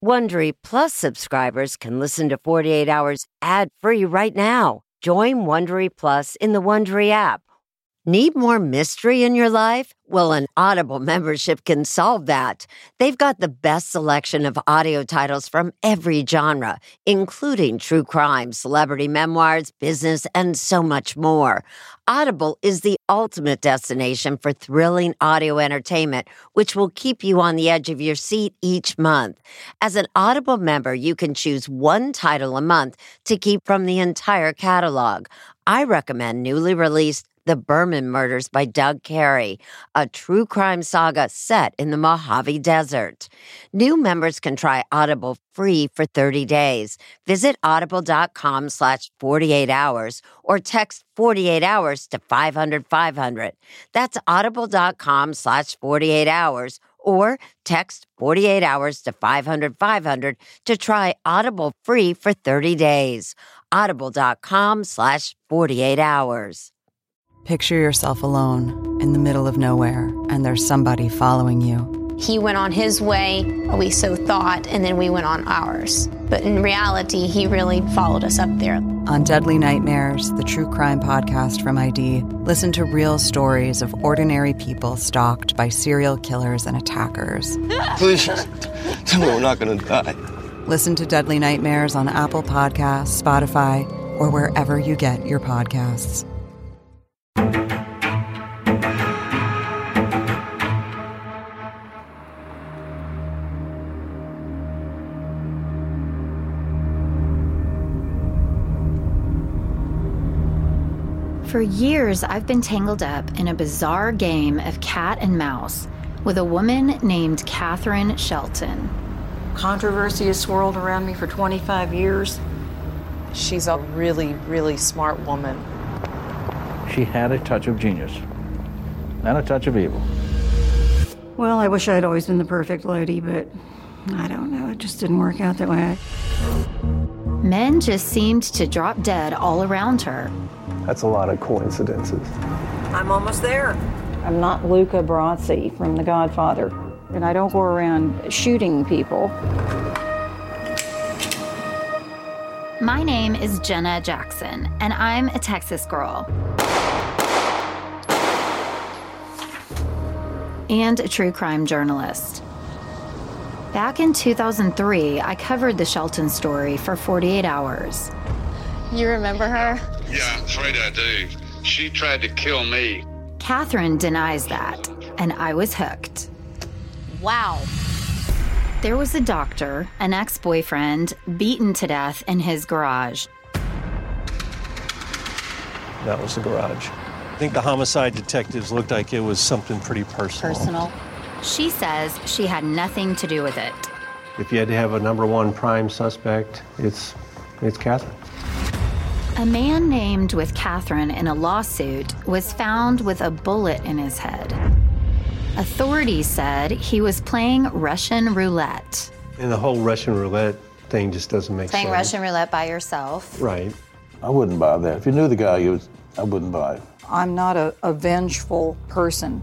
Wondery Plus subscribers can listen to 48 Hours ad-free right now. Join Wondery Plus in the Wondery app. Need more mystery in your life? Well, an Audible membership can solve that. They've got the best selection of audio titles from every genre, including true crime, celebrity memoirs, business, and so much more. Audible is the ultimate destination for thrilling audio entertainment, which will keep you on the edge of your seat each month. As an Audible member, you can choose one title a month to keep from the entire catalog. I recommend newly released The Berman Murders by Doug Carey, a true crime saga set in the Mojave Desert. New members can try Audible free for 30 days. Visit audible.com/48hours or text 48 hours to 500-500. That's audible.com/48hours or text 48 hours to 500-500 to try Audible free for 30 days. Audible.com/48hours. Picture yourself alone in the middle of nowhere, and there's somebody following you. He went on his way, we so thought, and then we went on ours. But in reality, he really followed us up there. On Deadly Nightmares, the true crime podcast from ID, listen to real stories of ordinary people stalked by serial killers and attackers. Please, tell me we're not going to die. Listen to Deadly Nightmares on Apple Podcasts, Spotify, or wherever you get your podcasts. For years, I've been tangled up in a bizarre game of cat and mouse with a woman named Catherine Shelton. Controversy has swirled around me for 25 years. She's a really, really smart woman. She had a touch of genius and a touch of evil. Well, I wish I'd always been the perfect lady, but I don't know, it just didn't work out that way. Men just seemed to drop dead all around her. That's a lot of coincidences. I'm almost there. I'm not Luca Brasi from The Godfather, and I don't go around shooting people. My name is Jenna Jackson, and I'm a Texas girl. And a true crime journalist. Back in 2003, I covered the Shelton story for 48 Hours. You remember her? Yeah, I'm afraid I do. She tried to kill me. Catherine denies that, and I was hooked. Wow. There was a doctor, an ex-boyfriend, beaten to death in his garage. That was the garage. I think the homicide detectives looked like it was something pretty personal. She says she had nothing to do with it. If you had to have a number one prime suspect, it's Catherine. A man named with Catherine in a lawsuit was found with a bullet in his head. Authorities said he was playing Russian roulette. And the whole Russian roulette thing just doesn't make sense. Playing Russian roulette by yourself. Right. I wouldn't buy that. If you knew the guy, I wouldn't buy it. I'm not a vengeful person.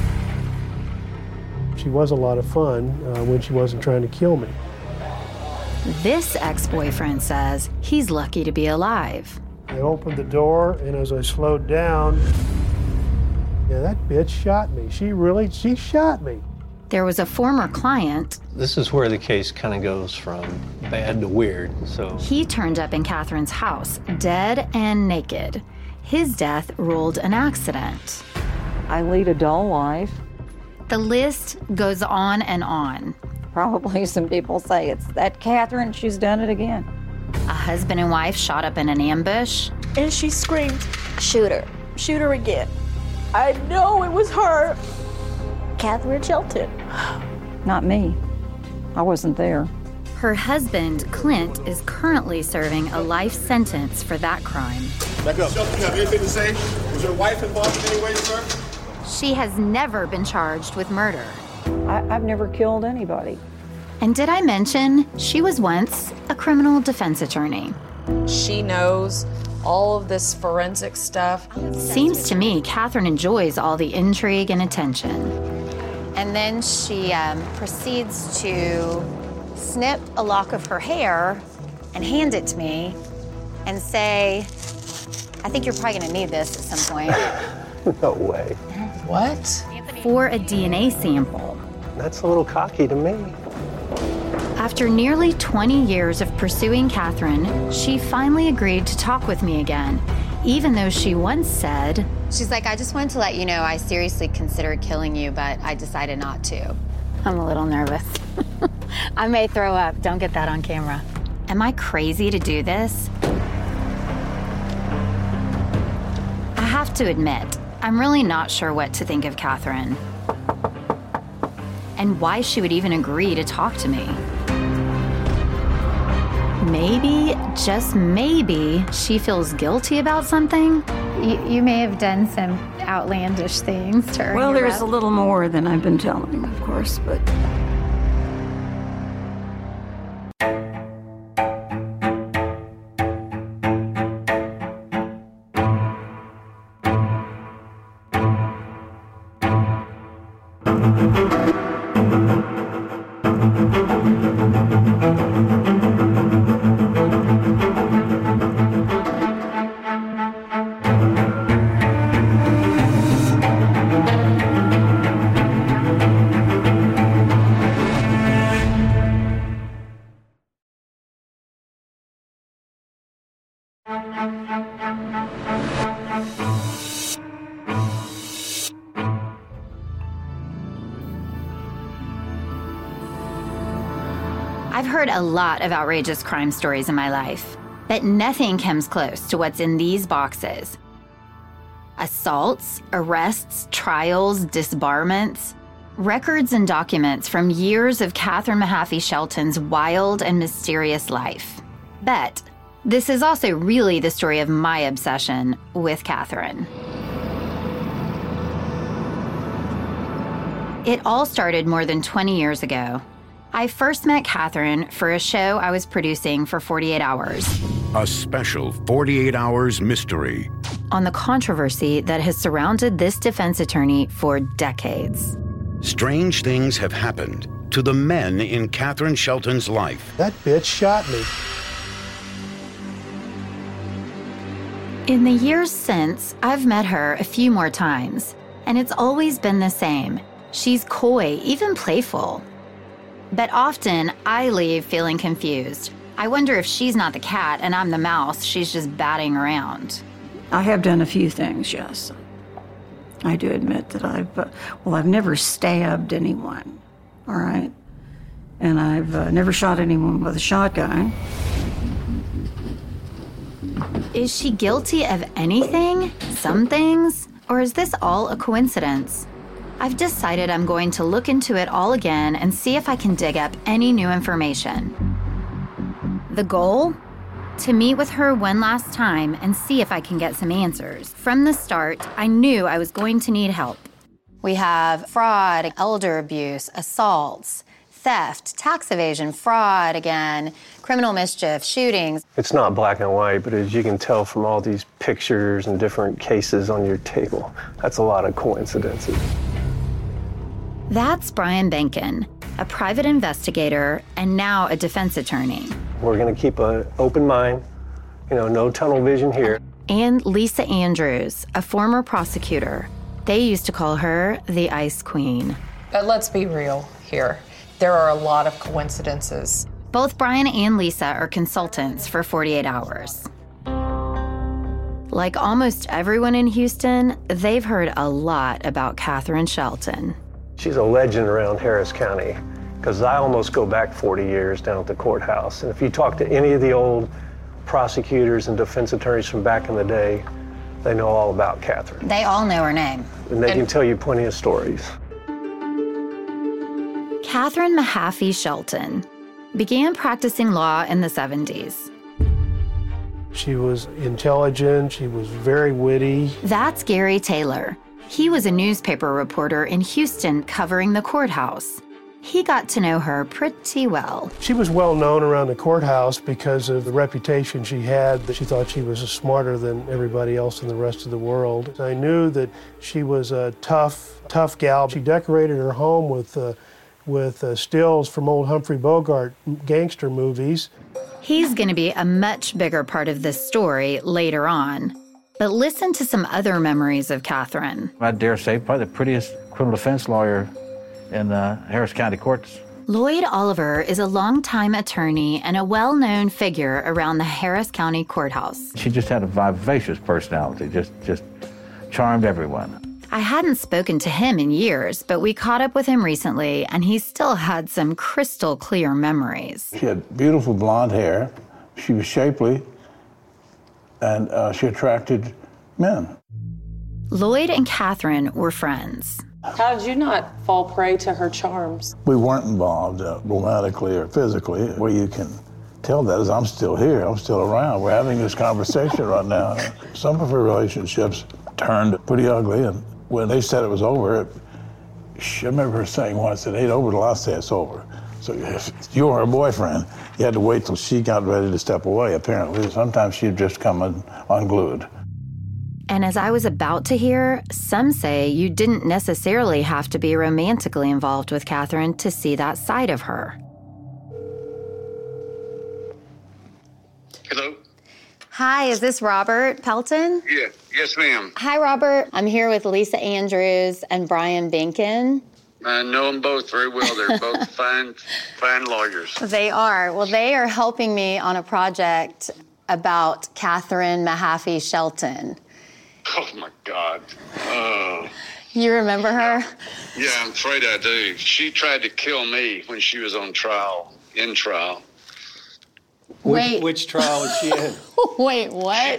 She was a lot of fun when she wasn't trying to kill me. This ex-boyfriend says he's lucky to be alive. I opened the door, and as I slowed down, yeah, that bitch shot me. She shot me. There was a former client. This is where the case kind of goes from bad to weird, so. He turned up in Catherine's house, dead and naked. His death ruled an accident. I lead a dull life. The list goes on and on. Probably some people say it's that Catherine, she's done it again. A husband and wife shot up in an ambush. And she screamed, "Shoot her. Shoot her again." I know it was her. Catherine Shelton. Not me. I wasn't there. Her husband, Clint, is currently serving a life sentence for that crime. Back up. Shelton, you have anything to say? Was your wife involved in any way, sir? She has never been charged with murder. I've never killed anybody. And did I mention she was once a criminal defense attorney? She knows all of this forensic stuff. Seems to me Catherine enjoys all the intrigue and attention. And then she proceeds to snip a lock of her hair and hand it to me and say, I think you're probably gonna need this at some point. No way. What? For a DNA sample. That's a little cocky to me. After nearly 20 years of pursuing Catherine, she finally agreed to talk with me again, even though she once said, She's like, I just wanted to let you know I seriously considered killing you, but I decided not to. I'm a little nervous. I may throw up. Don't get that on camera. Am I crazy to do this? I have to admit, I'm really not sure what to think of Catherine and why she would even agree to talk to me. Maybe, just maybe, she feels guilty about something. You may have done some outlandish things to earn Well, your there's rep. a little more than I've been telling, of course, but... I've heard a lot of outrageous crime stories in my life, but nothing comes close to what's in these boxes. Assaults, arrests, trials, disbarments, records and documents from years of Catherine Mahaffey Shelton's wild and mysterious life. But this is also really the story of my obsession with Catherine. It all started more than 20 years ago. I first met Catherine for a show I was producing for 48 Hours. A special 48 Hours mystery. On the controversy that has surrounded this defense attorney for decades. Strange things have happened to the men in Catherine Shelton's life. That bitch shot me. In the years since, I've met her a few more times, and it's always been the same. She's coy, even playful. But often, I leave feeling confused. I wonder if she's not the cat and I'm the mouse she's just batting around. I have done a few things, yes. I do admit that I've never stabbed anyone, all right? And I've never shot anyone with a shotgun. Is she guilty of anything? Some things? Or is this all a coincidence? I've decided I'm going to look into it all again and see if I can dig up any new information. The goal? To meet with her one last time and see if I can get some answers. From the start, I knew I was going to need help. We have fraud, elder abuse, assaults, theft, tax evasion, fraud again, criminal mischief, shootings. It's not black and white, but as you can tell from all these pictures and different cases on your table, that's a lot of coincidences. That's Brian Benkin, a private investigator and now a defense attorney. We're going to keep an open mind, no tunnel vision here. And Lisa Andrews, a former prosecutor. They used to call her the Ice Queen. But let's be real here. There are a lot of coincidences. Both Brian and Lisa are consultants for 48 Hours. Like almost everyone in Houston, they've heard a lot about Catherine Shelton. She's a legend around Harris County because I almost go back 40 years down at the courthouse. And if you talk to any of the old prosecutors and defense attorneys from back in the day, they know all about Catherine. They all know her name. And they can tell you plenty of stories. Catherine Mahaffey Shelton began practicing law in the 70s. She was intelligent, she was very witty. That's Gary Taylor. He was a newspaper reporter in Houston covering the courthouse. He got to know her pretty well. She was well known around the courthouse because of the reputation she had, that she thought she was smarter than everybody else in the rest of the world. I knew that she was a tough gal. She decorated her home with with stills from old Humphrey Bogart gangster movies. He's going to be a much bigger part of this story later on. But listen to some other memories of Catherine. I dare say probably the prettiest criminal defense lawyer in the Harris County courts. Lloyd Oliver is a longtime attorney and a well-known figure around the Harris County Courthouse. She just had a vivacious personality, just charmed everyone. I hadn't spoken to him in years, but we caught up with him recently, and he still had some crystal clear memories. She had beautiful blonde hair. She was shapely, and she attracted men. Lloyd and Catherine were friends. How did you not fall prey to her charms? We weren't involved romantically or physically. Where you can tell that is I'm still here, I'm still around. We're having this conversation right now. Some of her relationships turned pretty ugly, and when they said it was over, I remember her saying once, it ain't over till I say it's over. So if you were her boyfriend, you had to wait till she got ready to step away, apparently. Sometimes she'd just come unglued. And as I was about to hear, some say you didn't necessarily have to be romantically involved with Catherine to see that side of her. Hello? Hi, is this Robert Pelton? Yeah, yes, ma'am. Hi, Robert. I'm here with Lisa Andrews and Brian Binkin. I know them both very well. They're both fine lawyers. They are. Well, they are helping me on a project about Catherine Mahaffey Shelton. Oh, my God. Oh. You remember her? Yeah, I'm afraid I do. She tried to kill me when she was on trial, in trial. Wait. Which trial was she in? Wait, what?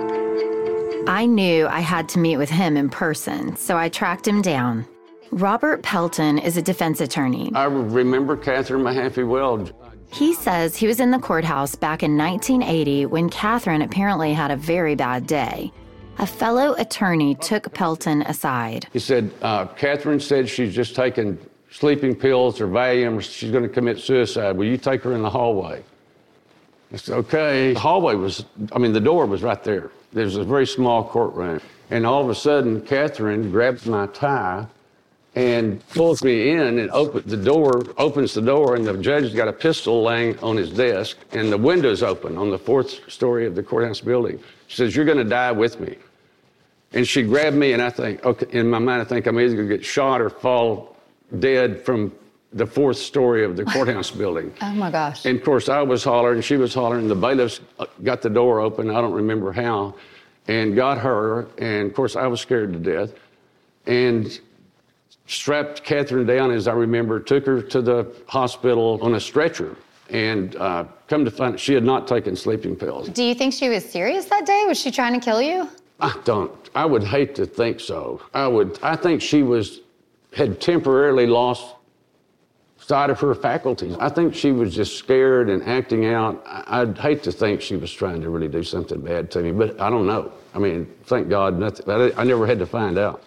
I knew I had to meet with him in person, so I tracked him down. Robert Pelton is a defense attorney. I remember Catherine Mahaffey well. He says he was in the courthouse back in 1980 when Catherine apparently had a very bad day. A fellow attorney took Pelton aside. He said, Catherine said she's just taking sleeping pills or Valium. She's going to commit suicide. Will you take her in the hallway? I said, okay. The hallway the door was right there. There was a very small courtroom. And all of a sudden, Catherine grabs my tie and pulls me in and opens the door, and the judge's got a pistol laying on his desk, and the window's open on the 4th story of the courthouse building. She says, you're going to die with me. And she grabbed me, and I think, okay, in my mind, I think I'm either going to get shot or fall dead from the 4th story of the courthouse building. Oh, my gosh. And, of course, I was hollering, she was hollering. The bailiffs got the door open, I don't remember how, and got her. And, of course, I was scared to death. And strapped Catherine down, as I remember, took her to the hospital on a stretcher. And come to find out, she had not taken sleeping pills. Do you think she was serious that day? Was she trying to kill you? I don't. I would hate to think so. I think she had temporarily lost sight of her faculties. I think she was just scared and acting out. I'd hate to think she was trying to really do something bad to me, but I don't know. I mean, thank God, nothing. I never had to find out.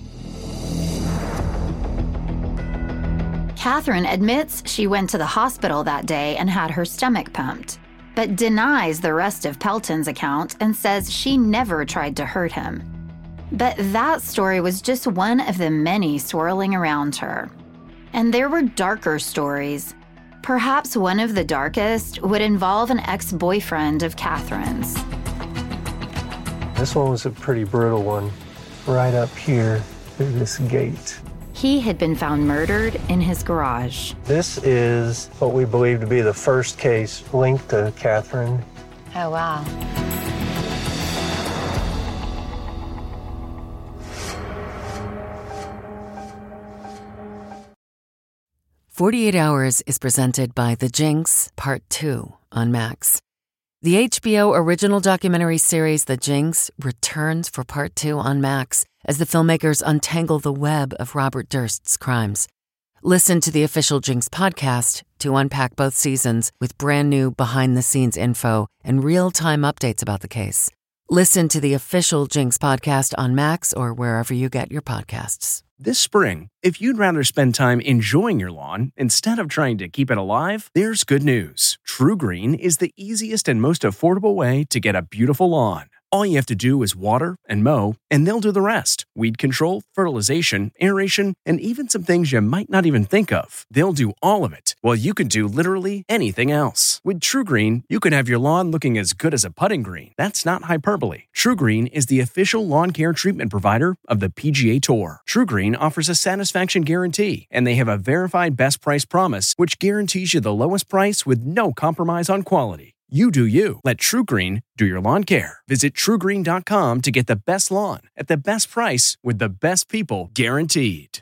Catherine admits she went to the hospital that day and had her stomach pumped, but denies the rest of Pelton's account and says she never tried to hurt him. But that story was just one of the many swirling around her. And there were darker stories. Perhaps one of the darkest would involve an ex-boyfriend of Catherine's. This one was a pretty brutal one, right up here through this gate. He had been found murdered in his garage. This is what we believe to be the first case linked to Catherine. Oh, wow. "48 Hours" is presented by The Jinx, Part 2 on Max. The HBO original documentary series The Jinx returns for Part 2 on Max as the filmmakers untangle the web of Robert Durst's crimes. Listen to the official Jinx podcast to unpack both seasons with brand new behind-the-scenes info and real-time updates about the case. Listen to the official Jinx podcast on Max or wherever you get your podcasts. This spring, if you'd rather spend time enjoying your lawn instead of trying to keep it alive, there's good news. TruGreen is the easiest and most affordable way to get a beautiful lawn. All you have to do is water and mow, and they'll do the rest. Weed control, fertilization, aeration, and even some things you might not even think of. They'll do all of it, while you can do literally anything else. With TruGreen, you can have your lawn looking as good as a putting green. That's not hyperbole. TruGreen is the official lawn care treatment provider of the PGA Tour. TruGreen offers a satisfaction guarantee, and they have a verified best price promise, which guarantees you the lowest price with no compromise on quality. You do you. Let TruGreen do your lawn care. Visit TruGreen.com to get the best lawn at the best price with the best people guaranteed.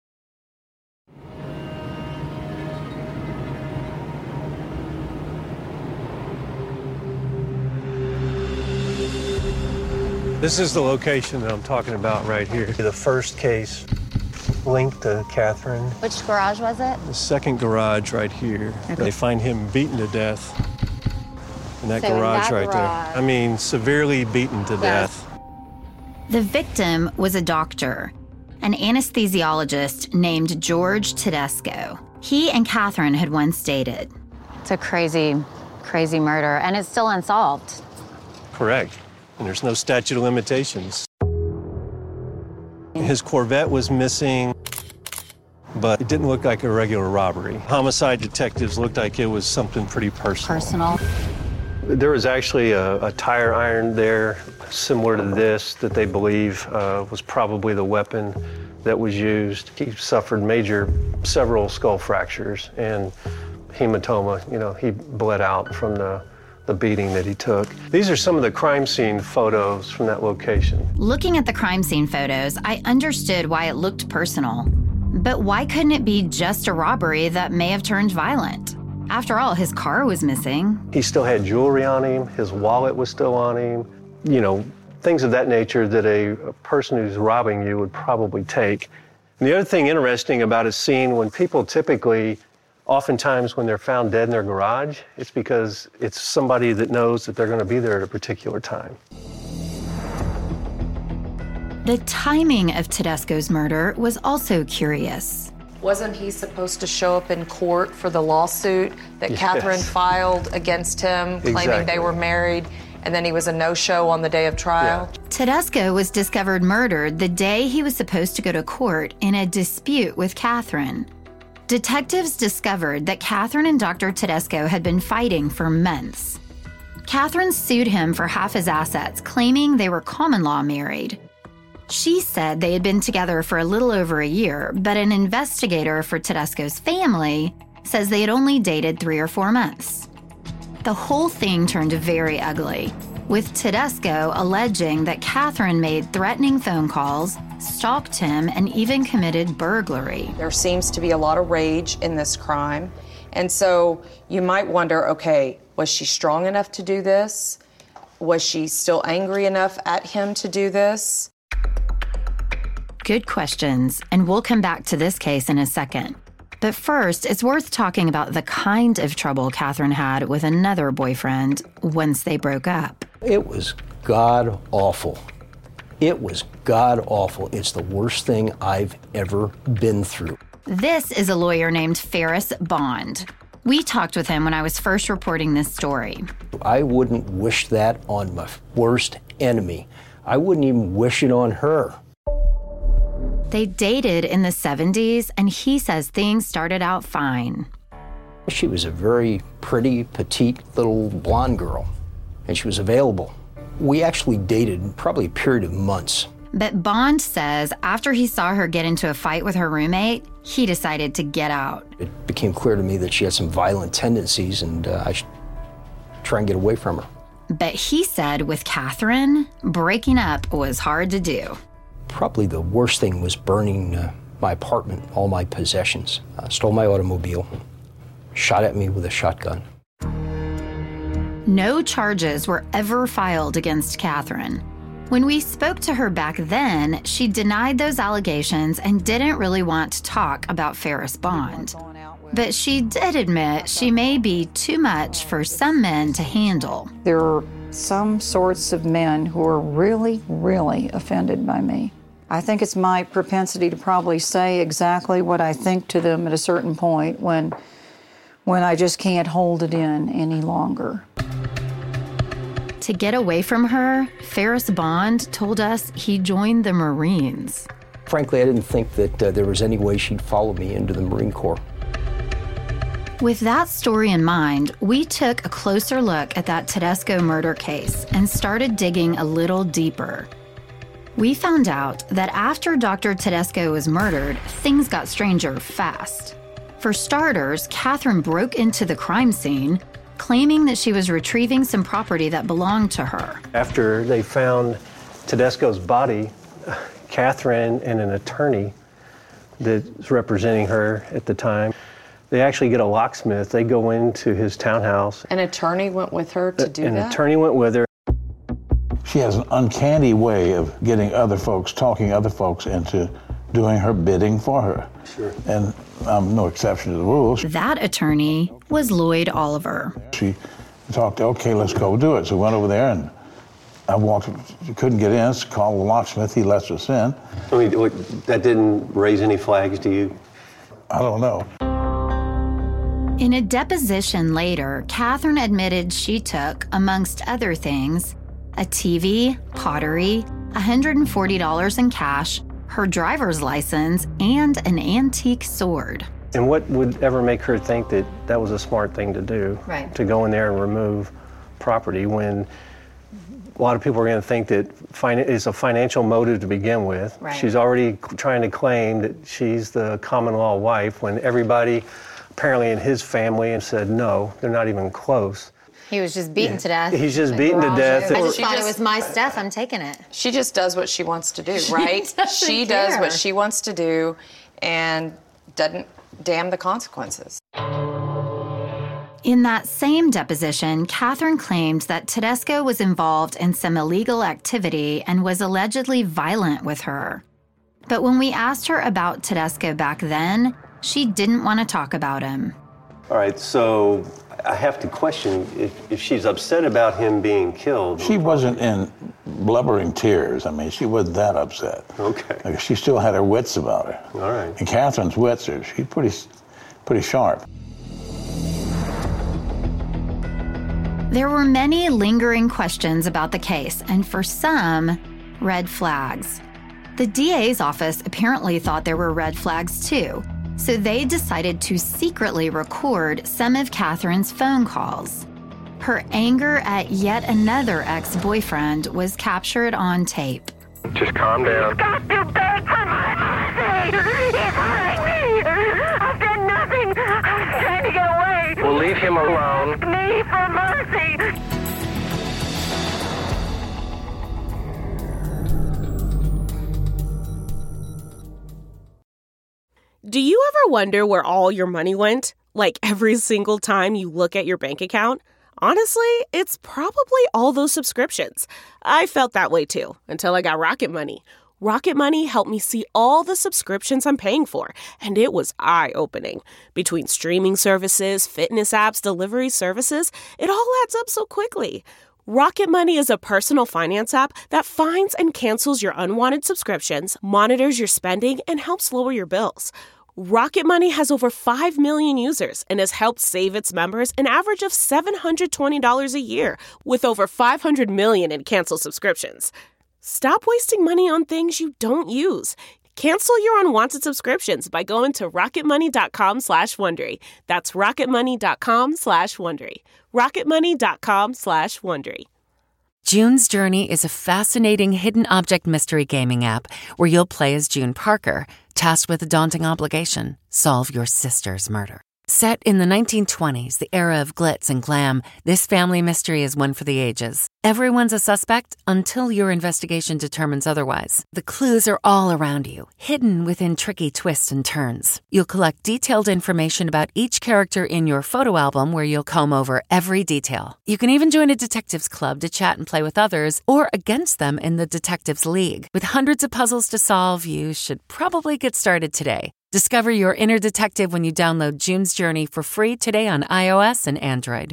This is the location that I'm talking about right here. The first case linked to Catherine. Which garage was it? The second garage right here. Okay. They find him beaten to death in that So in garage that right garage. there. I mean, severely beaten to death. The victim was a doctor, an anesthesiologist named George Tedesco. He and Catherine had once dated. It's a crazy, crazy murder, and it's still unsolved. Correct. And there's no statute of limitations. His Corvette was missing, but it didn't look like a regular robbery. Homicide detectives looked like it was something pretty personal. There was actually a tire iron there, similar to this, that they believe was probably the weapon that was used. He suffered several skull fractures and hematoma. You know, he bled out from the beating that he took. These are some of the crime scene photos from that location. Looking at the crime scene photos, I understood why it looked personal. But why couldn't it be just a robbery that may have turned violent? After all, his car was missing. He still had jewelry on him. His wallet was still on him. You know, things of that nature that a person who's robbing you would probably take. And the other thing interesting about a scene, when people oftentimes when they're found dead in their garage, it's because it's somebody that knows that they're going to be there at a particular time. The timing of Tedesco's murder was also curious. Wasn't he supposed to show up in court for the lawsuit that Yes. Catherine filed against him, claiming they Exactly. were married, and then he was a no-show on the day of trial? Tedesco was discovered murdered the day he was supposed to go to court in a dispute with Catherine. Detectives discovered that Catherine and Dr. Tedesco had been fighting for months. Catherine sued him for half his assets, claiming they were common law married. She said they had been together for a little over a year, but an investigator for Tedesco's family says they had only dated 3 or 4 months. The whole thing turned very ugly, with Tedesco alleging that Catherine made threatening phone calls, stalked him, and even committed burglary. There seems to be a lot of rage in this crime. And so you might wonder, okay, was she strong enough to do this? Was she still angry enough at him to do this? Good questions, and we'll come back to this case in a second. But first, it's worth talking about the kind of trouble Catherine had with another boyfriend once they broke up. It was god-awful. It was god-awful. It's the worst thing I've ever been through. This is a lawyer named Ferris Bond. We talked with him when I was first reporting this story. I wouldn't wish that on my worst enemy. I wouldn't even wish it on her. They dated in the 70s, and he says things started out fine. She was a very pretty, petite little blonde girl, and she was available. We actually dated probably a period of months. But Bond says after he saw her get into a fight with her roommate, he decided to get out. It became clear to me that she had some violent tendencies, and I should try and get away from her. But he said with Catherine, breaking up was hard to do. Probably the worst thing was burning my apartment, all my possessions. Stole my automobile, shot at me with a shotgun. No charges were ever filed against Catherine. When we spoke to her back then, she denied those allegations and didn't really want to talk about Ferris Bond. But she did admit she may be too much for some men to handle. There are some sorts of men who are really, really offended by me. I think it's my propensity to probably say exactly what I think to them at a certain point when I just can't hold it in any longer. To get away from her, Ferris Bond told us he joined the Marines. Frankly, I didn't think that there was any way she'd follow me into the Marine Corps. With that story in mind, we took a closer look at that Tedesco murder case and started digging a little deeper. We found out that after Dr. Tedesco was murdered, things got stranger fast. For starters, Catherine broke into the crime scene, claiming that she was retrieving some property that belonged to her. After they found Tedesco's body, Catherine and an attorney that's representing her at the time, they actually get a locksmith. They go into his townhouse. An attorney went with her to do that? An attorney went with her. She has an uncanny way of getting talking other folks into doing her bidding for her. Sure. And I'm no exception to the rules. That attorney was Lloyd Oliver. She talked, okay, let's go do it. So we went over there and I walked, couldn't get in, so called the locksmith, he lets us in. I mean, that didn't raise any flags to you? I don't know. In a deposition later, Catherine admitted she took, amongst other things, a TV, pottery, $140 in cash, her driver's license, and an antique sword. And what would ever make her think that that was a smart thing to do? Right. To go in there and remove property when a lot of people are going to think that it's a financial motive to begin with. Right. She's already trying to claim that she's the common law wife when everybody apparently in his family said no, they're not even close. He was just beaten to death. He's just beaten to death. I just thought it was my stuff. I'm taking it. She just does what she wants to do, right? She care. does what she wants to do and doesn't damn the consequences. In that same deposition, Catherine claimed that Tedesco was involved in some illegal activity and was allegedly violent with her. But when we asked her about Tedesco back then, she didn't want to talk about him. All right, so I have to question if she's upset about him being killed. She wasn't in blubbering tears. I mean, she wasn't that upset. Okay. Like, she still had her wits about her. All right. And Catherine's wits she's pretty sharp. There were many lingering questions about the case, and for some, red flags. The DA's office apparently thought there were red flags too, so they decided to secretly record some of Catherine's phone calls. Her anger at yet another ex-boyfriend was captured on tape. Just calm down. Got to beg for my mercy. He's hurting me. I've done nothing. I was trying to get away. We'll leave him alone. Me for mercy. Do you ever wonder where all your money went? Like every single time you look at your bank account? Honestly, it's probably all those subscriptions. I felt that way too, until I got Rocket Money. Rocket Money helped me see all the subscriptions I'm paying for, and it was eye-opening. Between streaming services, fitness apps, delivery services, it all adds up so quickly. Rocket Money is a personal finance app that finds and cancels your unwanted subscriptions, monitors your spending, and helps lower your bills. Rocket Money has over 5 million users and has helped save its members an average of $720 a year, with over 500 million in canceled subscriptions. Stop wasting money on things you don't use. Cancel your unwanted subscriptions by going to rocketmoney.com/Wondery. That's rocketmoney.com/Wondery. rocketmoney.com/Wondery. June's Journey is a fascinating hidden object mystery gaming app where you'll play as June Parker, tasked with a daunting obligation: solve your sister's murder. Set in the 1920s, the era of glitz and glam, this family mystery is one for the ages. Everyone's a suspect until your investigation determines otherwise. The clues are all around you, hidden within tricky twists and turns. You'll collect detailed information about each character in your photo album where you'll comb over every detail. You can even join a detectives club to chat and play with others or against them in the Detectives League. With hundreds of puzzles to solve, you should probably get started today. Discover your inner detective when you download June's Journey for free today on iOS and Android.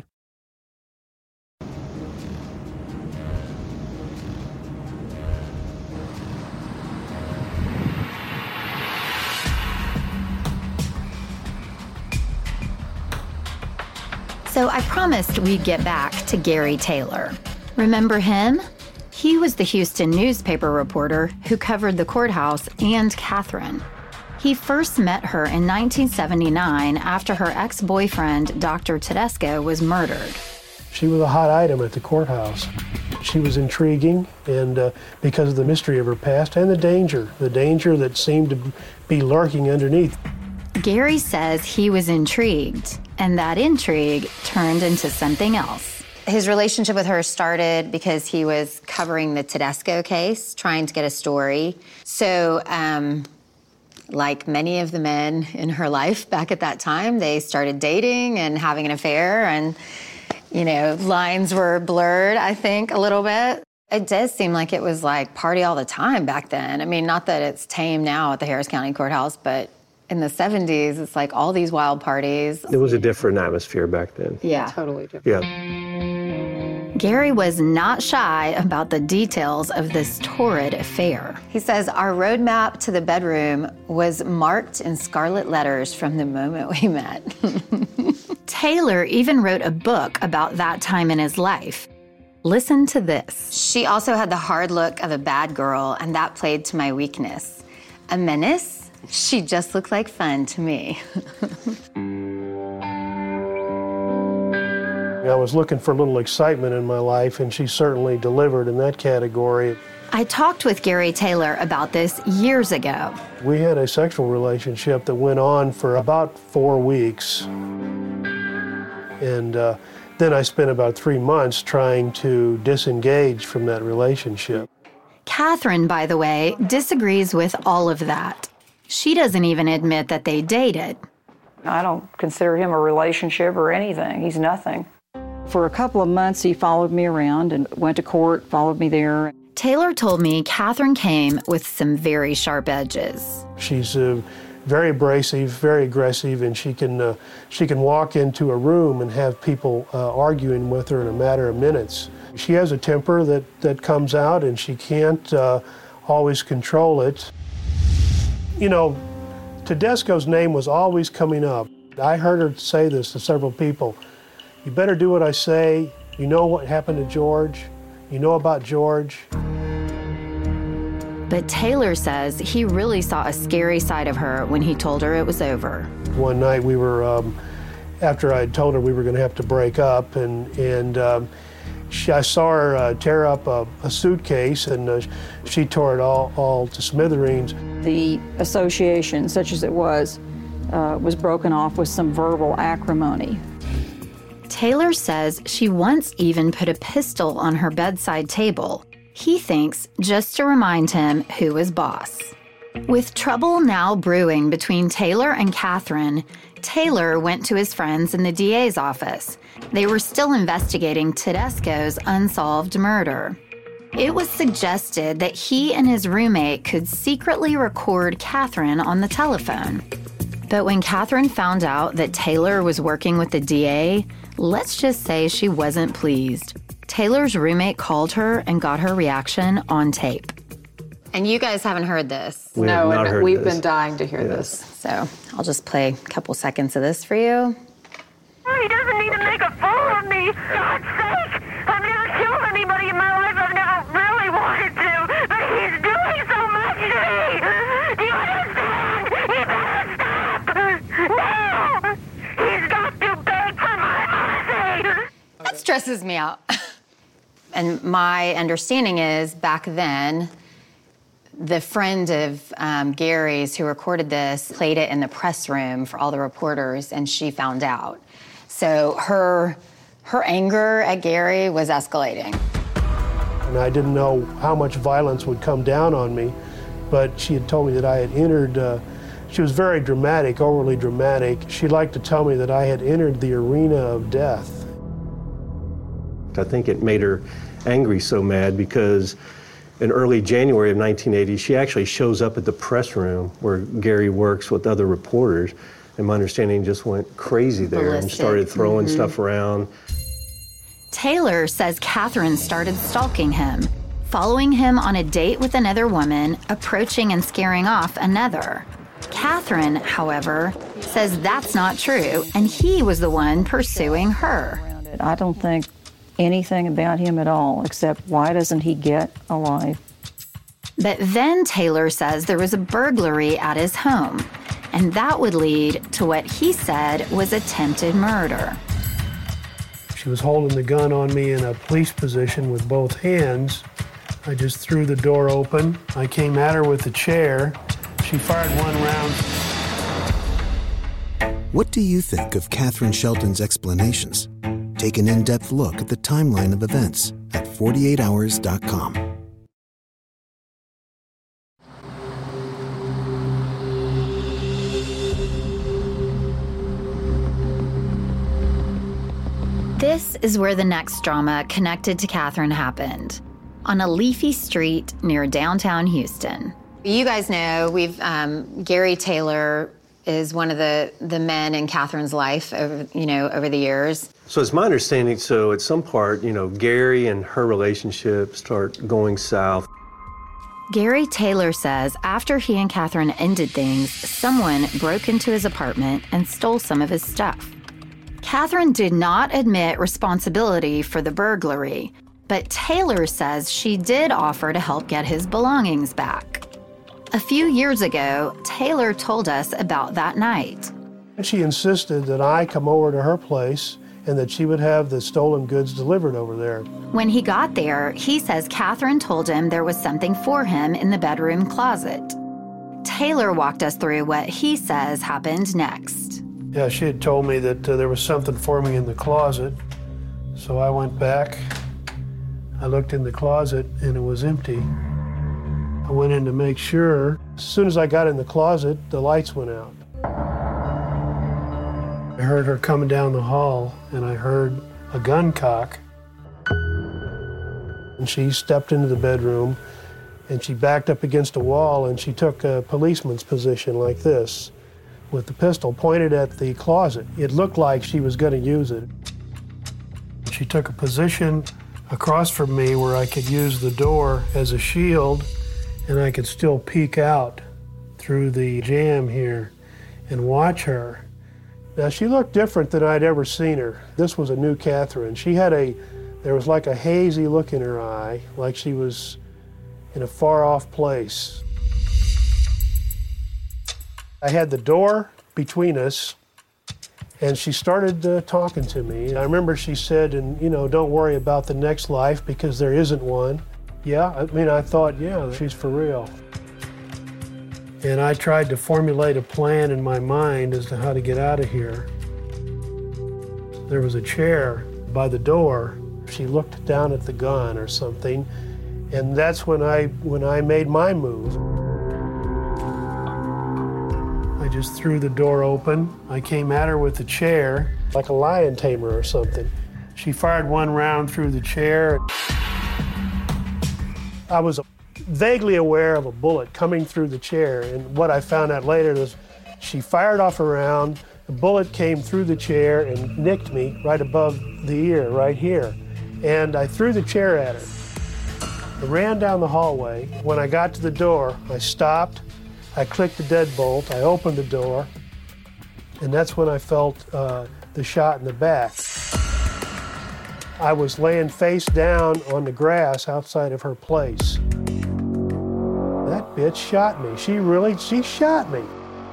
So I promised we'd get back to Gary Taylor. Remember him? He was the Houston newspaper reporter who covered the courthouse and Catherine. He first met her in 1979 after her ex-boyfriend, Dr. Tedesco, was murdered. She was a hot item at the courthouse. She was intriguing, and because of the mystery of her past and the danger that seemed to be lurking underneath. Gary says he was intrigued, and that intrigue turned into something else. His relationship with her started because he was covering the Tedesco case, trying to get a story. So, like many of the men in her life back at that time, they started dating and having an affair, and, lines were blurred, I think, a little bit. It does seem like it was like party all the time back then. I mean, not that it's tame now at the Harris County Courthouse, but in the 70s, it's like all these wild parties. It was a different atmosphere back then. Yeah. Totally different. Yeah. Gary was not shy about the details of this torrid affair. He says, our roadmap to the bedroom was marked in scarlet letters from the moment we met. Taylor even wrote a book about that time in his life. Listen to this. She also had the hard look of a bad girl, and that played to my weakness. A menace? She just looked like fun to me. I was looking for a little excitement in my life, and she certainly delivered in that category. I talked with Gary Taylor about this years ago. We had a sexual relationship that went on for about 4 weeks. And then I spent about 3 months trying to disengage from that relationship. Catherine, by the way, disagrees with all of that. She doesn't even admit that they dated. I don't consider him a relationship or anything. He's nothing. For a couple of months, he followed me around and went to court, followed me there. Taylor told me Catherine came with some very sharp edges. She's very abrasive, very aggressive, and she can walk into a room and have people arguing with her in a matter of minutes. She has a temper that comes out, and she can't always control it. Tedesco's name was always coming up. I heard her say this to several people. You better do what I say. You know what happened to George. You know about George. But Taylor says he really saw a scary side of her when he told her it was over. One night we were, after I had told her we were going to have to break up, and I saw her tear up a suitcase, and she tore it all to smithereens. The association, such as it was broken off with some verbal acrimony. Taylor says she once even put a pistol on her bedside table. He thinks just to remind him who was boss. With trouble now brewing between Taylor and Catherine, Taylor went to his friends in the DA's office. They were still investigating Tedesco's unsolved murder. It was suggested that he and his roommate could secretly record Catherine on the telephone. But when Catherine found out that Taylor was working with the DA, let's just say she wasn't pleased. Taylor's roommate called her and got her reaction on tape. And you guys haven't heard this. No, and we've been dying to hear this. So I'll just play a couple seconds of this for you. He doesn't need to make a fool of me. God's sake! I've never killed anybody in my life. I've never really wanted to. But he's doing so much to me. Do you understand? He better stop. No! He's got to beg for my mercy. That stresses me out. And my understanding is back then, the friend of Gary's who recorded this played it in the press room for all the reporters, and she found out. So her anger at Gary was escalating. And I didn't know how much violence would come down on me, but she had told me that I had entered, she was very dramatic, overly dramatic. She liked to tell me that I had entered the arena of death. I think it made her angry so mad because in early January of 1980, she actually shows up at the press room where Gary works with other reporters, and my understanding just went crazy there and started throwing stuff around. Taylor says Catherine started stalking him, following him on a date with another woman, approaching and scaring off another. Catherine, however, says that's not true, and he was the one pursuing her. I don't think anything about him at all, except why doesn't he get a life? But then Taylor says there was a burglary at his home, and that would lead to what he said was attempted murder. She was holding the gun on me in a police position with both hands. I just threw the door open. I came at her with the chair. She fired one round. What do you think of Catherine Shelton's explanations? Take an in-depth look at the timeline of events at 48hours.com. This is where the next drama connected to Catherine happened, on a leafy street near downtown Houston. You guys know Gary Taylor is one of the men in Catherine's life over the years. So it's my understanding, so at some part, Gary and her relationship start going south. Gary Taylor says after he and Catherine ended things, someone broke into his apartment and stole some of his stuff. Catherine did not admit responsibility for the burglary, but Taylor says she did offer to help get his belongings back. A few years ago, Taylor told us about that night. She insisted that I come over to her place and that she would have the stolen goods delivered over there. When he got there, he says Catherine told him there was something for him in the bedroom closet. Taylor walked us through what he says happened next. Yeah, she had told me that there was something for me in the closet. So I went back, I looked in the closet, and it was empty. I went in to make sure. As soon as I got in the closet, the lights went out. I heard her coming down the hall, and I heard a gun cock. And she stepped into the bedroom, and she backed up against a wall, and she took a policeman's position like this, with the pistol pointed at the closet. It looked like she was going to use it. She took a position across from me where I could use the door as a shield, and I could still peek out through the jamb here and watch her. Now, she looked different than I'd ever seen her. This was a new Catherine. There was like a hazy look in her eye, like she was in a far-off place. I had the door between us, and she started talking to me. I remember she said, don't worry about the next life because there isn't one. Yeah, I thought, yeah, she's for real. And I tried to formulate a plan in my mind as to how to get out of here. There was a chair by the door. She looked down at the gun or something, and that's when I made my move. I just threw the door open. I came at her with the chair, like a lion tamer or something. She fired one round through the chair. I was vaguely aware of a bullet coming through the chair, and what I found out later was she fired off a round, the bullet came through the chair and nicked me right above the ear, right here. And I threw the chair at her. I ran down the hallway. When I got to the door, I stopped, I clicked the deadbolt, I opened the door, and that's when I felt the shot in the back. I was laying face down on the grass outside of her place. That bitch shot me. She shot me.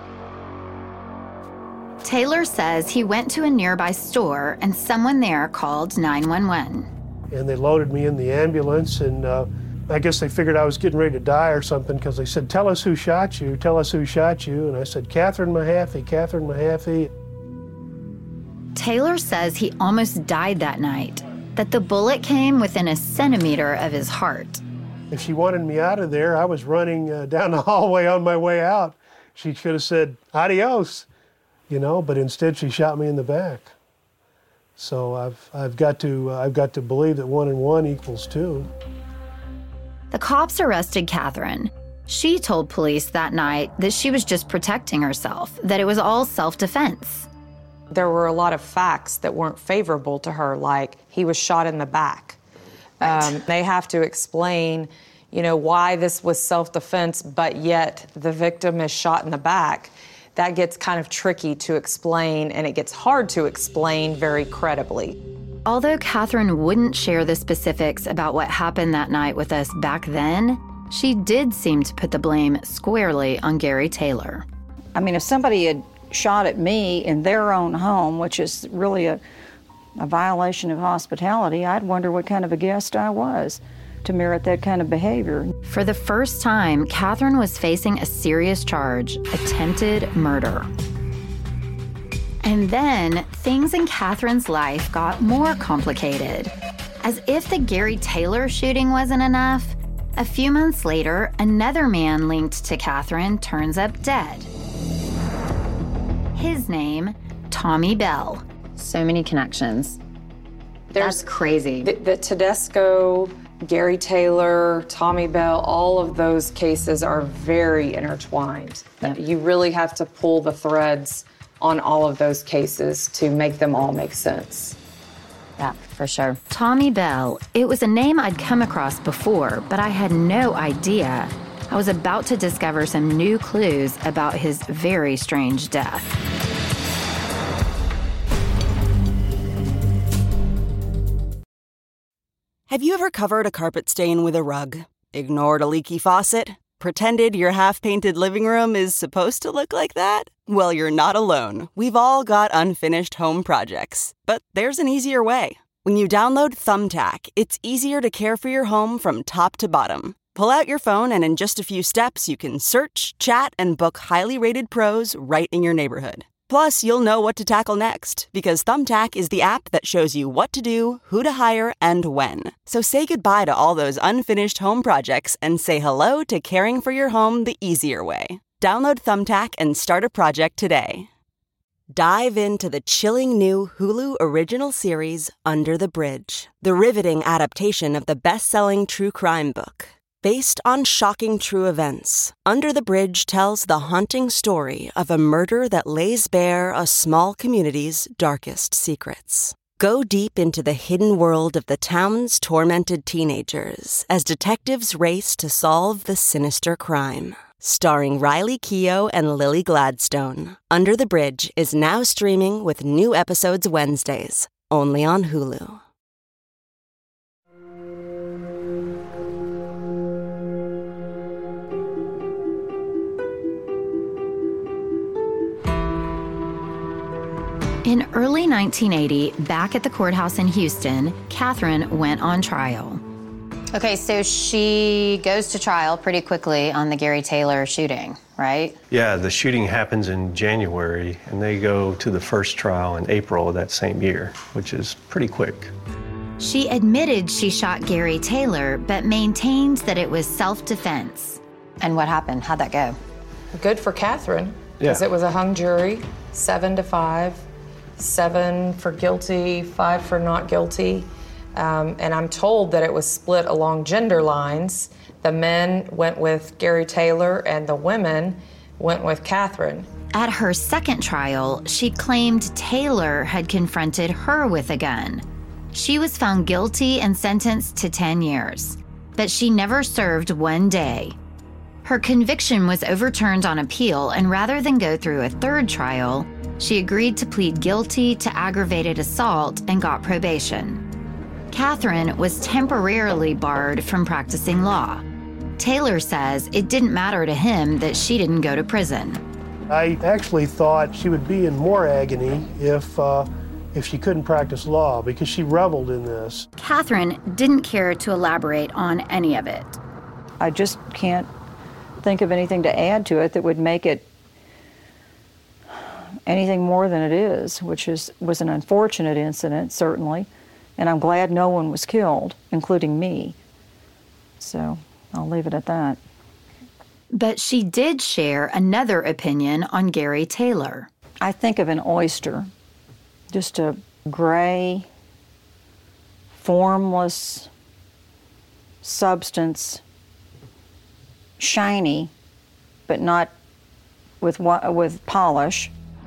Taylor says he went to a nearby store and someone there called 911. And they loaded me in the ambulance, and I guess they figured I was getting ready to die or something, because they said, tell us who shot you, tell us who shot you. And I said, Catherine Mahaffey, Catherine Mahaffey. Taylor says he almost died that night, that the bullet came within a centimeter of his heart. If she wanted me out of there, I was running down the hallway on my way out. She could have said, adios, but instead she shot me in the back. So I've got to believe that 1 and 1 equals 2. The cops arrested Catherine. She told police that night that she was just protecting herself, that it was all self-defense. There were a lot of facts that weren't favorable to her, like he was shot in the back. Right. They have to explain, why this was self-defense, but yet the victim is shot in the back. That gets kind of tricky to explain, and it gets hard to explain very credibly. Although Catherine wouldn't share the specifics about what happened that night with us back then, she did seem to put the blame squarely on Gary Taylor. I mean, if somebody had shot at me in their own home, which is really a violation of hospitality, I'd wonder what kind of a guest I was to merit that kind of behavior. For the first time, Catherine was facing a serious charge, attempted murder. And then things in Catherine's life got more complicated. As if the Gary Taylor shooting wasn't enough, a few months later, another man linked to Catherine turns up dead. His name, Tommy Bell. So many connections. That's crazy. The Tedesco, Gary Taylor, Tommy Bell, all of those cases are very intertwined. Yep. You really have to pull the threads on all of those cases to make them all make sense. Yeah, for sure. Tommy Bell. It was a name I'd come across before, but I had no idea. I was about to discover some new clues about his very strange death. Have you ever covered a carpet stain with a rug? Ignored a leaky faucet? Pretended your half-painted living room is supposed to look like that? Well, you're not alone. We've all got unfinished home projects. But there's an easier way. When you download Thumbtack, it's easier to care for your home from top to bottom. Pull out your phone and in just a few steps, you can search, chat, and book highly rated pros right in your neighborhood. Plus, you'll know what to tackle next, because Thumbtack is the app that shows you what to do, who to hire, and when. So say goodbye to all those unfinished home projects and say hello to caring for your home the easier way. Download Thumbtack and start a project today. Dive into the chilling new Hulu original series, Under the Bridge, the riveting adaptation of the best-selling true crime book. Based on shocking true events, Under the Bridge tells the haunting story of a murder that lays bare a small community's darkest secrets. Go deep into the hidden world of the town's tormented teenagers as detectives race to solve the sinister crime. Starring Riley Keough and Lily Gladstone, Under the Bridge is now streaming with new episodes Wednesdays, only on Hulu. In early 1980, back at the courthouse in Houston, Catherine went on trial. Okay, so she goes to trial pretty quickly on the Gary Taylor shooting, right? Yeah, the shooting happens in January, and they go to the first trial in April of that same year, which is pretty quick. She admitted she shot Gary Taylor, but maintained that it was self-defense. And what happened? How'd that go? Good for Catherine, because it was a hung jury, 7-5. 7 for guilty, 5 for not guilty. And I'm told that it was split along gender lines. The men went with Gary Taylor and the women went with Catherine. At her second trial, she claimed Taylor had confronted her with a gun. She was found guilty and sentenced to 10 years, but she never served one day. Her conviction was overturned on appeal, and rather than go through a third trial, she agreed to plead guilty to aggravated assault and got probation. Catherine was temporarily barred from practicing law. Taylor says it didn't matter to him that she didn't go to prison. I actually thought she would be in more agony if she couldn't practice law, because she reveled in this. Catherine didn't care to elaborate on any of it. I just can't think of anything to add to it that would make it anything more than it is, which was an unfortunate incident, certainly, and I'm glad no one was killed, including me. So I'll leave it at that. But she did share another opinion on Gary Taylor. I think of an oyster, just a gray, formless substance, shiny, but not with polish.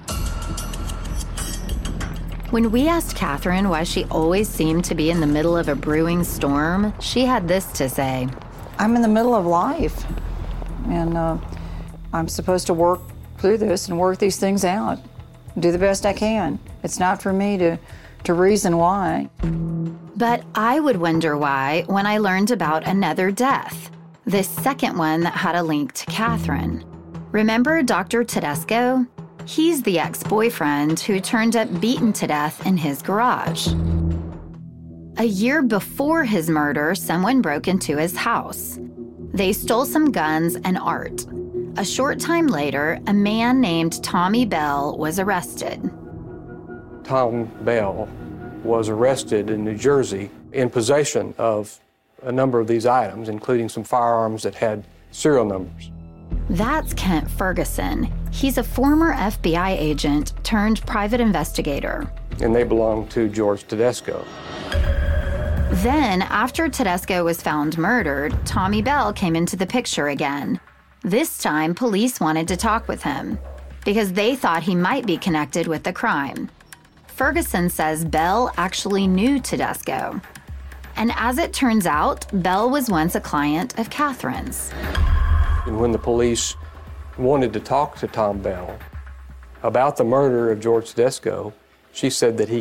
When we asked Catherine why she always seemed to be in the middle of a brewing storm, she had this to say. I'm in the middle of life, and I'm supposed to work through this and work these things out, do the best I can. It's not for me to to reason why. But I would wonder why when I learned about another death, this second one that had a link to Catherine. Remember Dr. Tedesco? He's the ex-boyfriend who turned up beaten to death in his garage. A year before his murder, someone broke into his house. They stole some guns and art. A short time later, a man named Tommy Bell was arrested. Tom Bell was arrested in New Jersey in possession of a number of these items, including some firearms that had serial numbers. That's Kent Ferguson. He's a former FBI agent turned private investigator. And they belonged to George Tedesco. Then, after Tedesco was found murdered, Tommy Bell came into the picture again. This time, police wanted to talk with him because they thought he might be connected with the crime. Ferguson says Bell actually knew Tedesco. And as it turns out, Bell was once a client of Catherine's. And when the police wanted to talk to Tom Bell about the murder of George Tedesco, she said that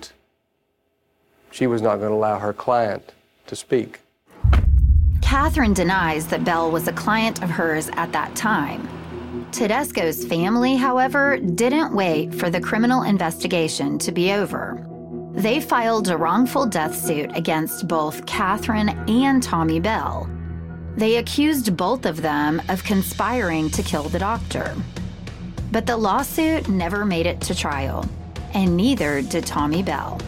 she was not going to allow her client to speak. Catherine denies that Bell was a client of hers at that time. Tedesco's family, however, didn't wait for the criminal investigation to be over. They filed a wrongful death suit against both Catherine and Tommy Bell. They accused both of them of conspiring to kill the doctor. But the lawsuit never made it to trial, and neither did Tommy Bell.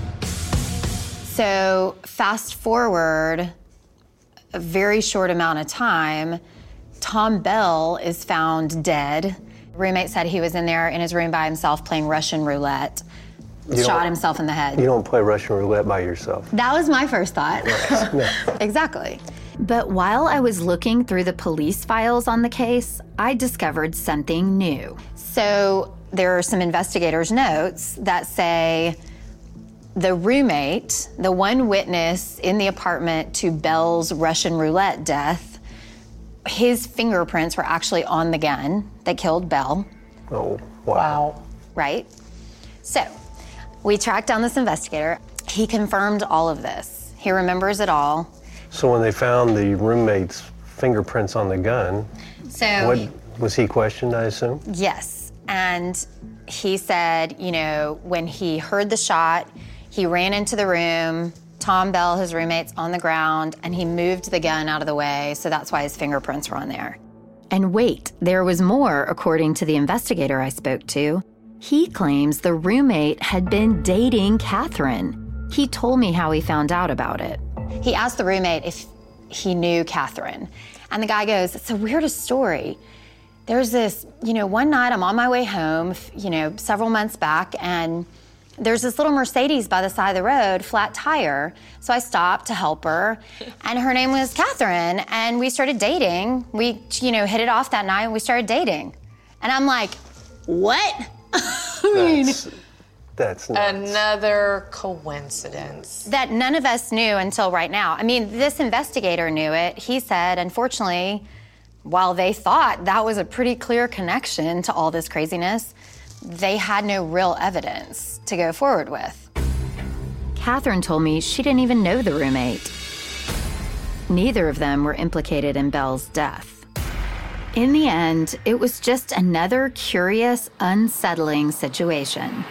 So fast forward a very short amount of time, Tom Bell is found dead. Roommate said he was in there in his room by himself playing Russian roulette. Shot himself in the head. You don't play Russian roulette by yourself. That was my first thought. No. Exactly. But while I was looking through the police files on the case, I discovered something new. So there are some investigators' notes that say the roommate, the one witness in the apartment to Bell's Russian roulette death, his fingerprints were actually on the gun that killed Bell. Oh, wow. Right? So we tracked down this investigator. He confirmed all of this. He remembers it all. So when they found the roommate's fingerprints on the gun, what was he questioned, I assume? Yes. And he said, when he heard the shot, he ran into the room, Tom Bell, his roommate's on the ground, and he moved the gun out of the way, so that's why his fingerprints were on there. And wait, there was more, according to the investigator I spoke to. He claims the roommate had been dating Catherine. He told me how he found out about it. He asked the roommate if he knew Catherine. And the guy goes, it's the weirdest story. There's this, one night I'm on my way home, several months back, and there's this little Mercedes by the side of the road, flat tire. So I stopped to help her, and her name was Catherine, and we started dating. We, hit it off that night, and we started dating. And I'm like, what? That's nuts. Another coincidence. That none of us knew until right now. I mean, this investigator knew it. He said, unfortunately, while they thought that was a pretty clear connection to all this craziness, they had no real evidence to go forward with. Catherine told me she didn't even know the roommate. Neither of them were implicated in Bell's death. In the end, it was just another curious, unsettling situation.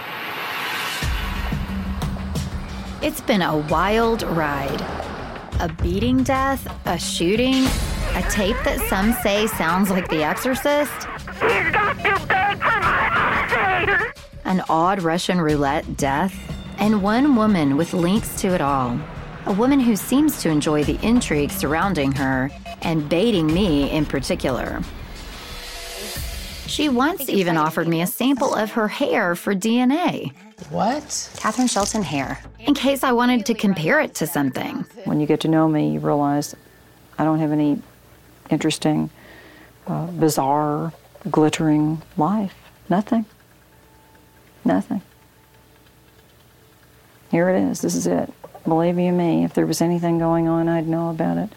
It's been a wild ride. A beating death, a shooting, a tape that some say sounds like The Exorcist. He's got to beg for my mercy. An odd Russian roulette death, and one woman with links to it all. A woman who seems to enjoy the intrigue surrounding her, and baiting me in particular. She once even offered me a sample of her hair for DNA. What? Catherine Shelton hair. In case I wanted to compare it to something. When you get to know me, you realize I don't have any interesting, bizarre, glittering life. Nothing. Nothing. Here it is. This is it. Believe you me, if there was anything going on, I'd know about it.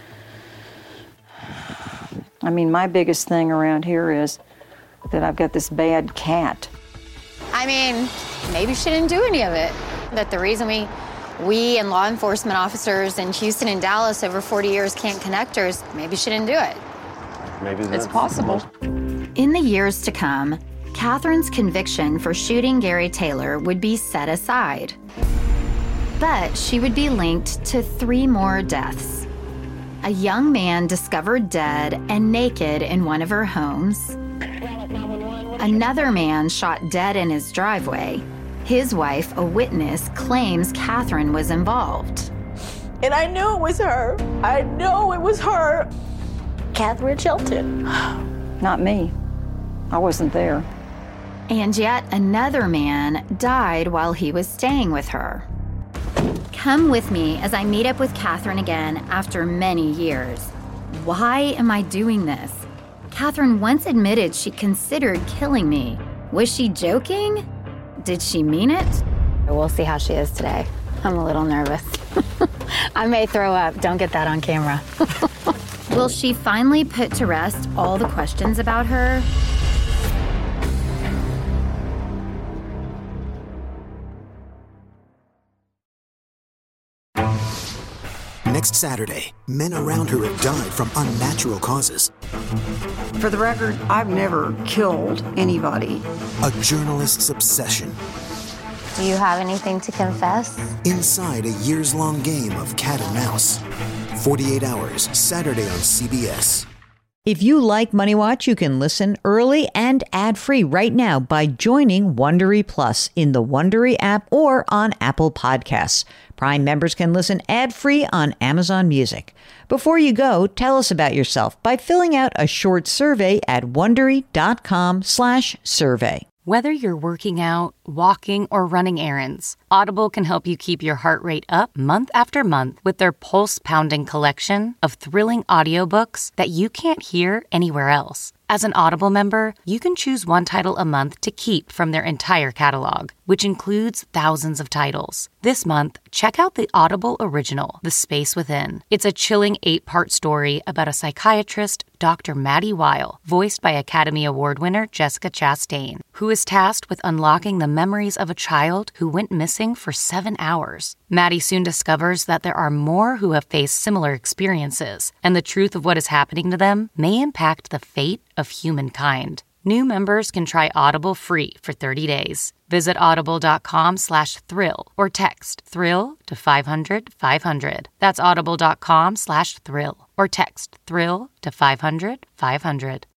I mean, my biggest thing around here is that I've got this bad cat. I mean, maybe she didn't do any of it. That the reason we and law enforcement officers in Houston and Dallas over 40 years can't connect her is maybe she didn't do it. Maybe it's possible. In the years to come, Catherine's conviction for shooting Gary Taylor would be set aside. But she would be linked to 3 more deaths. A young man discovered dead and naked in one of her homes. Another man shot dead in his driveway. His wife, a witness, claims Catherine was involved. And I knew it was her. I know it was her. Catherine Shelton. Not me. I wasn't there. And yet another man died while he was staying with her. Come with me as I meet up with Catherine again after many years. Why am I doing this? Catherine once admitted she considered killing me. Was she joking? Did she mean it? We'll see how she is today. I'm a little nervous. I may throw up. Don't get that on camera. Will she finally put to rest all the questions about her? Next Saturday, men around her have died from unnatural causes. For the record, I've never killed anybody. A journalist's obsession. Do you have anything to confess? Inside a years-long game of cat and mouse. 48 Hours, Saturday on CBS. If you like Money Watch, you can listen early and ad-free right now by joining Wondery Plus in the Wondery app or on Apple Podcasts. Prime members can listen ad-free on Amazon Music. Before you go, tell us about yourself by filling out a short survey at Wondery.com/survey. Whether you're working out, walking, or running errands, Audible can help you keep your heart rate up month after month with their pulse-pounding collection of thrilling audiobooks that you can't hear anywhere else. As an Audible member, you can choose one title a month to keep from their entire catalog, which includes thousands of titles. This month, check out the Audible original, The Space Within. It's a chilling 8-part story about a psychiatrist, Dr. Maddie Weil, voiced by Academy Award winner Jessica Chastain, who is tasked with unlocking the memories of a child who went missing for 7 hours. Maddie soon discovers that there are more who have faced similar experiences, and the truth of what is happening to them may impact the fate of humankind. New members can try Audible free for 30 days. Visit audible.com/thrill or text thrill to 500-500. That's audible.com/thrill or text thrill to 500-500.